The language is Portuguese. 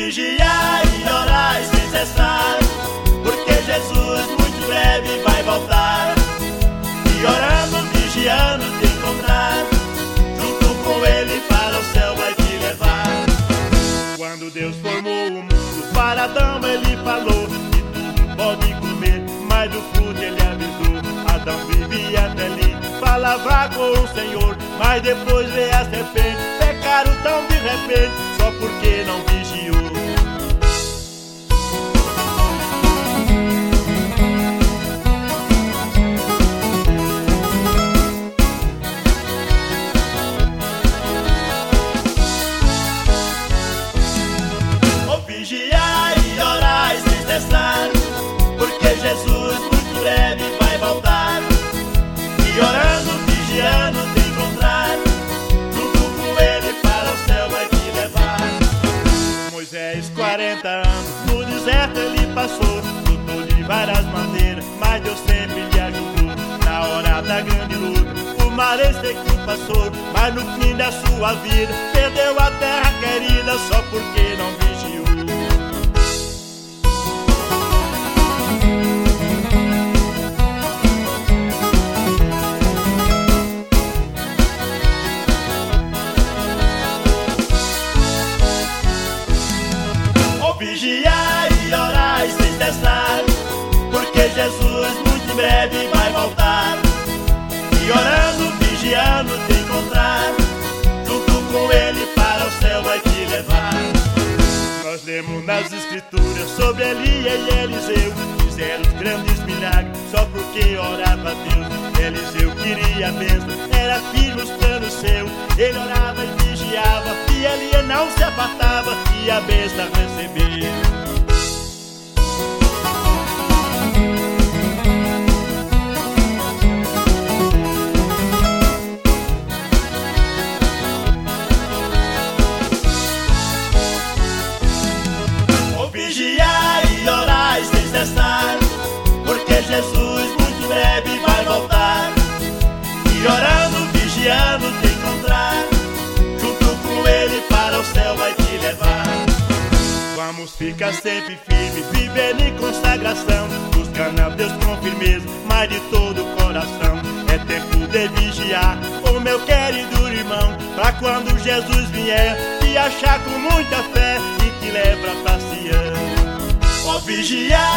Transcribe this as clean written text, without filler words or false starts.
vigiai e orai sem cessar, porque Jesus muito breve vai voltar. E orando, vigiando, te encontrar, junto com Ele para o céu vai te levar. Quando Deus formou o mundo, para Adão Ele falou: e tu pode comer, mas do fruto Ele avisou. Adão vivia feliz, falava com o Senhor, mas depois veio a serpente, pecaram tão de repente, só porque não vigiou. Vigiai e orai sem cessar, porque Jesus muito breve vai voltar. E orando, vigiando, te encontrar, junto com Ele para o céu vai te levar. Moisés, 40 anos, no deserto ele passou, lutou de várias maneiras, mas Deus sempre lhe ajudou. Na hora da grande luta, o mar seco passou, mas no fim da sua vida, perdeu a terra querida, só porque não vigiou. Vigiai e orai sem cessar, porque Jesus muito em breve vai voltar. E orando, vigiando, te encontrar, junto com Ele para o céu vai te levar. Nós lemos nas Escrituras sobre Elias e Eliseu, fizeram os grandes milagres só porque orava a Deus. Eliseu queria a bênção, era firme os planos seus. Ele orava e vigiava, e Elias não se apartava, e a bênção recebeu. Vigiai e orai sem cessar, porque Jesus muito breve vai voltar. E orando, vigiando, te encontrar, junto com Ele para o céu vai te levar. Vamos ficar sempre firmes, vivendo em consagração, buscando a Deus com firmeza, mas de todo o coração. É tempo de vigiar, o meu querido irmão, pra quando Jesus vier, te achar com muita fé e te leva pra Sião. Vigiar